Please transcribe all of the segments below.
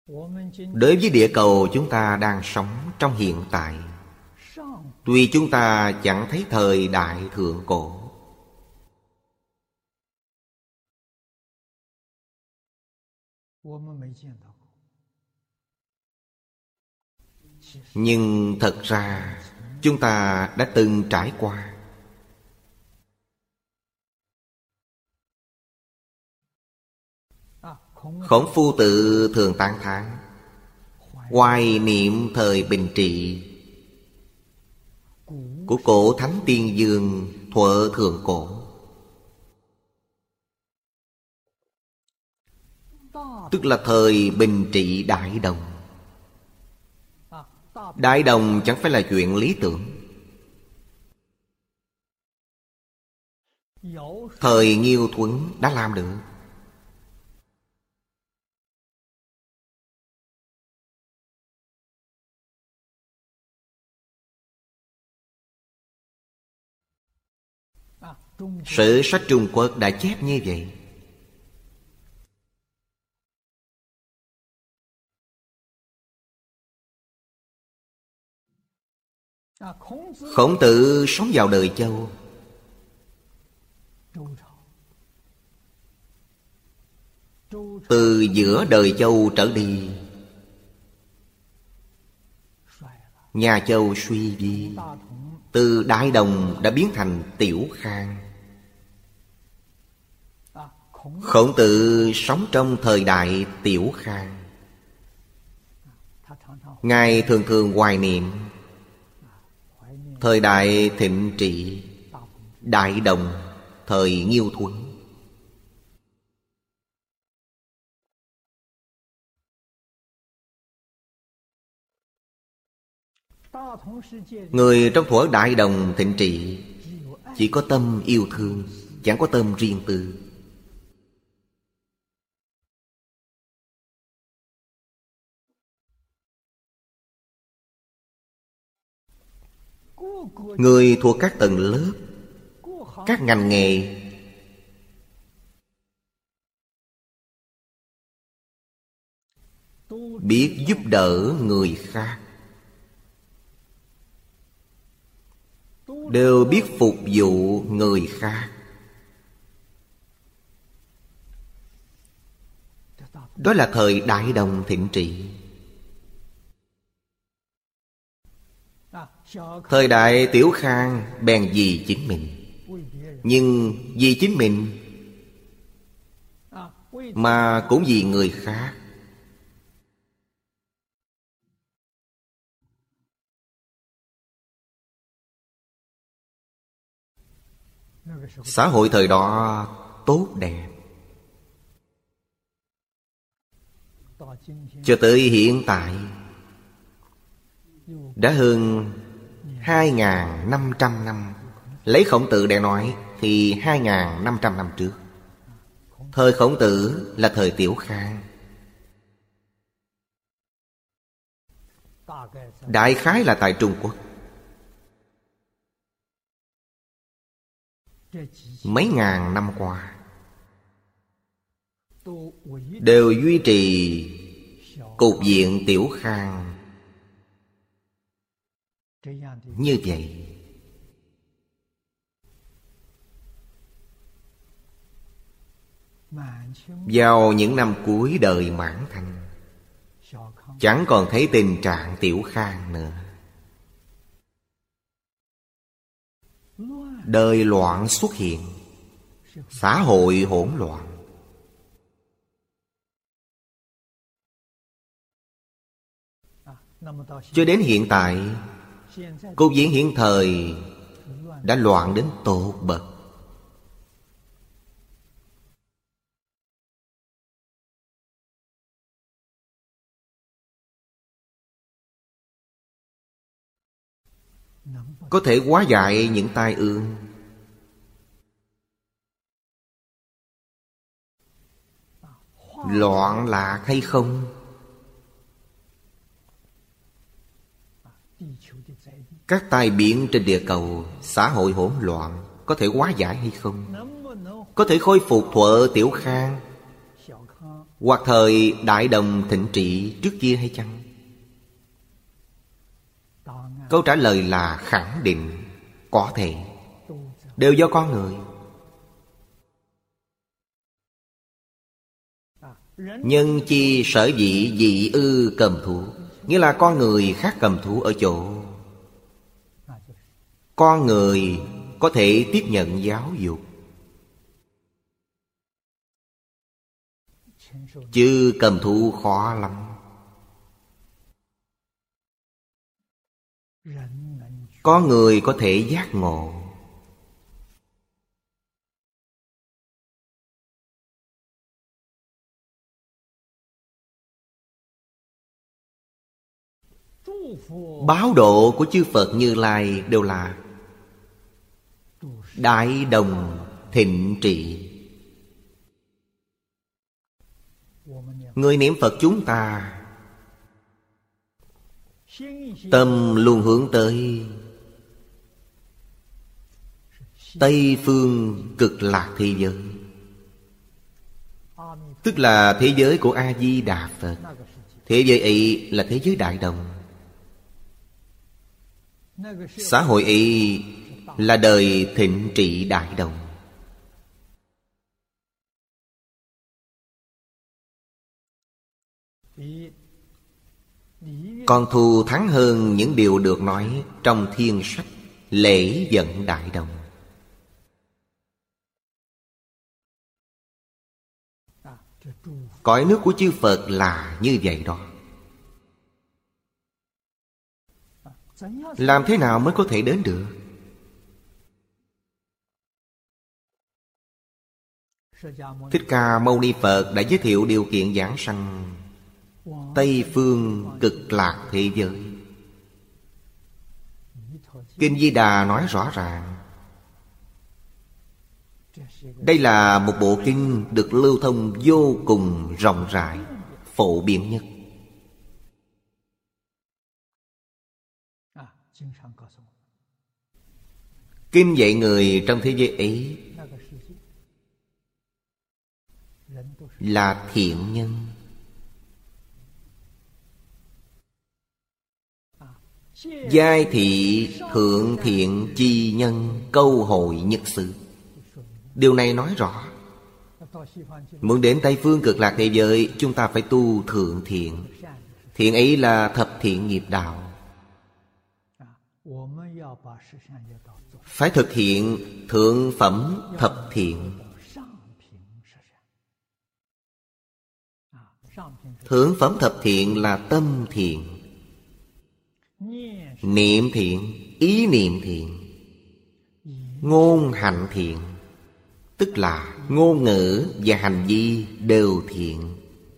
Đối với địa cầu chúng ta đang sống trong hiện tại, tuy chúng ta chẳng thấy thời đại thượng cổ, nhưng thật ra chúng ta đã từng trải qua. Khổng Phu Tử thường tán thán hoài niệm thời Bình Trị của cổ thánh tiên dương thuở thượng cổ. Tức là thời Bình Trị Đại Đồng. Đại Đồng chẳng phải là chuyện lý tưởng. Thời Nghiêu Thuấn đã làm được. Sử sách Trung Quốc đã chép như vậy. Khổng Tử sống vào đời Châu. Từ giữa đời Châu trở đi, nhà Châu suy vi. Từ Đại Đồng đã biến thành Tiểu Khang. Khổng Tử sống trong thời đại Tiểu Khang. Ngài thường thường hoài niệm thời đại Thịnh Trị, Đại Đồng, thời Nghiêu Thuấn. Người trong thuở Đại Đồng Thịnh Trị chỉ có tâm yêu thương, chẳng có tâm riêng tư. Người thuộc các tầng lớp, các ngành nghề, biết giúp đỡ người khác, đều biết phục vụ người khác. Đó là thời Đại Đồng Thịnh Trị. Thời đại Tiểu Khang bèn vì chính mình. Nhưng vì chính mình mà cũng vì người khác. Xã hội thời đó tốt đẹp. Cho tới hiện tại đã hơn 2.500 năm. Lấy Khổng Tử để nói thì 2.500 năm trước. Thời Khổng Tử là thời Tiểu Khang. Đại khái là tại Trung Quốc. Mấy ngàn năm qua đều duy trì cục diện Tiểu Khang như vậy. Vào những năm cuối đời Mãn Thanh, chẳng còn thấy tình trạng Tiểu Khang nữa. Đời loạn xuất hiện, xã hội hỗn loạn. Cho đến hiện tại, cục diện hiện thời đã loạn đến tột bậc. Có thể hóa giải những tai ương. Loạn lạc hay không? Các tai biến trên địa cầu, xã hội hỗn loạn, có thể hóa giải hay không? Có thể khôi phục thuở Tiểu Khang Hoặc thời Đại Đồng thịnh trị trước kia hay chăng? Câu trả lời là khẳng định có thể. Đều do con người. Nhân chi sở dĩ dị ư cầm thú, nghĩa là con người khác cầm thú ở chỗ con người có thể tiếp nhận giáo dục, chứ cầm thú khó lắm. Có người có thể giác ngộ. Báo độ của chư Phật Như Lai đều là Đại Đồng thịnh trị. Người niệm Phật chúng ta tâm luôn hướng tới Tây phương cực lạc thế giới, tức là thế giới của A-di-đà Phật. Thế giới ấy là thế giới Đại Đồng. Xã hội ấy là đời thịnh trị Đại Đồng. Còn thù thắng hơn những điều được nói trong thiên sách lễ dẫn Đại Đồng. Cõi nước của chư Phật là như vậy đó. Làm thế nào mới có thể đến được? Thích Ca Mâu Ni Phật đã giới thiệu điều kiện giảng sanh Tây phương cực lạc thế giới. Kinh Di Đà nói rõ ràng. Đây là một bộ kinh được lưu thông vô cùng rộng rãi, phổ biến nhất. Kinh dạy người trong thế giới ấy là thiện nhân, giai thị thượng thiện chi nhân, câu hội nhất sự. Điều này nói rõ, muốn đến Tây phương cực lạc thế giới, chúng ta phải tu thượng thiện. Thiện ấy là thập thiện nghiệp đạo. Phải thực hiện thượng phẩm thập thiện. Thượng phẩm thập thiện là tâm thiện, niệm thiện, ý niệm thiện, ngôn hành thiện, tức là ngôn ngữ và hành vi đều thiện.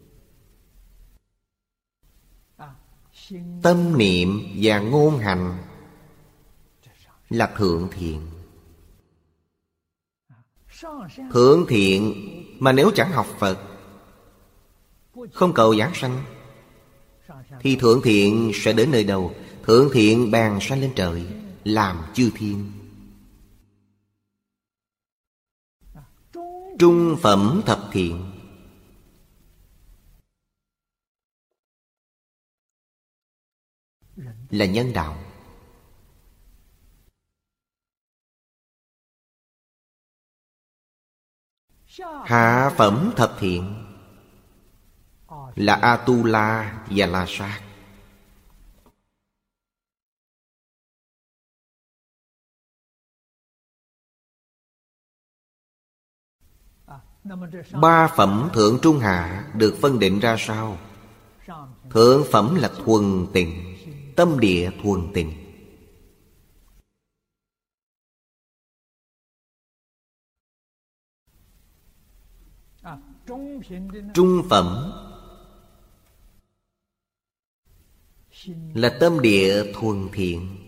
Tâm niệm và ngôn hành là thượng thiện. Thượng thiện mà nếu chẳng học Phật, không cầu giảng sanh, thì thượng thiện sẽ đến nơi đâu? Thượng thiện bèn sanh lên trời, làm chư thiên. Trung phẩm thập thiện là nhân đạo. Hạ phẩm thập thiện là Atula và La Sát. Ba phẩm thượng trung hạ được phân định ra sao? Thượng phẩm là thuần tịnh, tâm địa thuần tịnh. Trung phẩm là tâm địa thuần thiện.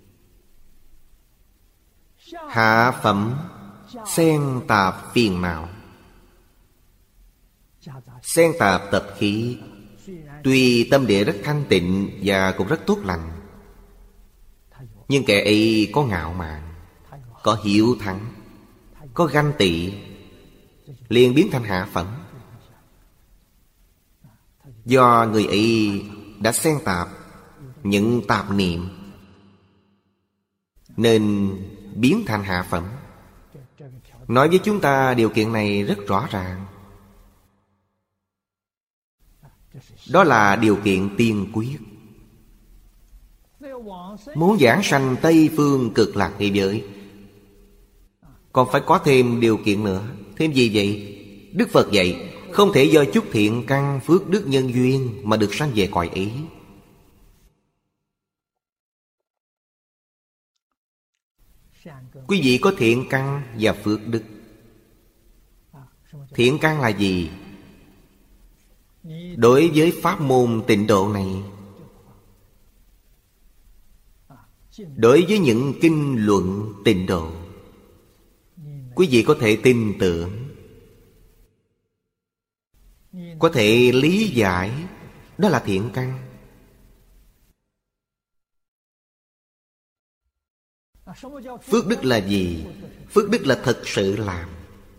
Hạ phẩm xen tạp phiền não, xen tạp tập khí. Tuy tâm địa rất thanh tịnh và cũng rất tốt lành, nhưng kẻ ấy có ngạo mạn, có hiếu thắng, có ganh tị, liền biến thành hạ phẩm. Do người ấy đã xen tạp những tạp niệm, nên biến thành hạ phẩm. Nói với chúng ta điều kiện này rất rõ ràng. Đó là điều kiện tiên quyết. Muốn giảng sanh Tây Phương Cực Lạc thế giới, còn phải có thêm điều kiện nữa. Thêm gì vậy? Đức Phật dạy không thể do chút thiện căn phước đức nhân duyên mà được sanh về cõi ấy. Quý vị có thiện căn và phước đức. Thiện căn là gì? Đối với pháp môn tịnh độ này, đối với những kinh luận tịnh độ, quý vị có thể tin tưởng, có thể lý giải. Đó là thiện căn. Phước đức là gì? Phước đức là thực sự làm.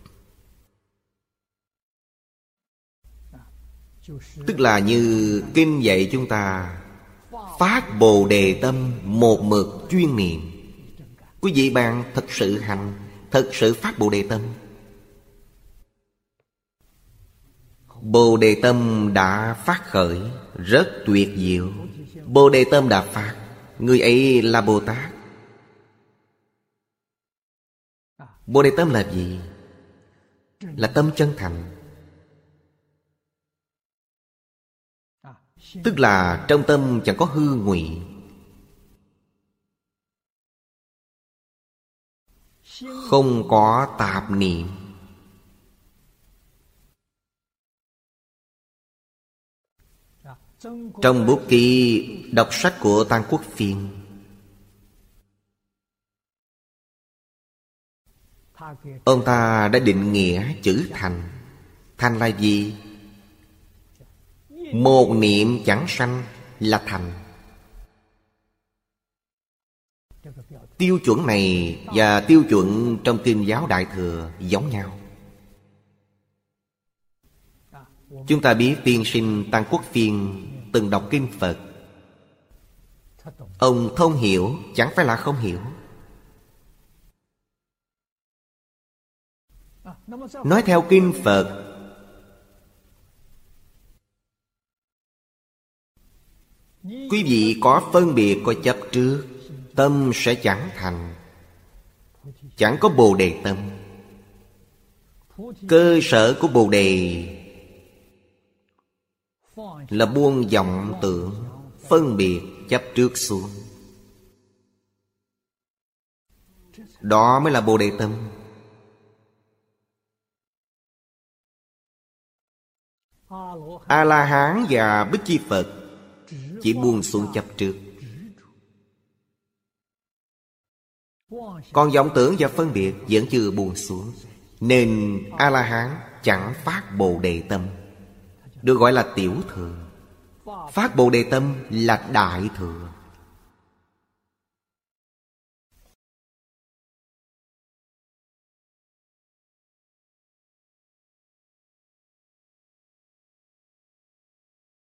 Tức là như kinh dạy chúng ta, phát Bồ Đề tâm, một mực chuyên niệm. Quý vị bạn thật sự hành, thật sự phát Bồ Đề tâm. Bồ Đề tâm đã phát khởi, rất tuyệt diệu. Bồ Đề tâm đã phát, người ấy là Bồ Tát. Bồ Đề tâm là gì? Là tâm chân thành. Tức là trong tâm chẳng có hư ngụy, không có tạp niệm. Trong bút ký đọc sách của Tăng Quốc Phiên, ông ta đã định nghĩa chữ thành. Thành là gì? Một niệm chẳng sanh là thành. Tiêu chuẩn này và tiêu chuẩn trong kinh giáo Đại Thừa giống nhau. Chúng ta biết tiên sinh Tăng Quốc Phiên từng đọc kinh Phật. Ông thông hiểu, chẳng phải là không hiểu. Nói theo kinh Phật, quý vị có phân biệt, có chấp trước, tâm sẽ chẳng thành, chẳng có Bồ Đề tâm. Cơ sở của Bồ Đề là buông vọng tưởng, phân biệt, chấp trước xuống. Đó mới là Bồ Đề tâm. A-la-hán và Bích Chi Phật chỉ buông xuống chấp trước. Còn vọng tưởng và phân biệt vẫn chưa buông xuống, nên A-la-hán chẳng phát Bồ Đề tâm, được gọi là tiểu thừa. Phát Bồ Đề tâm là đại thừa.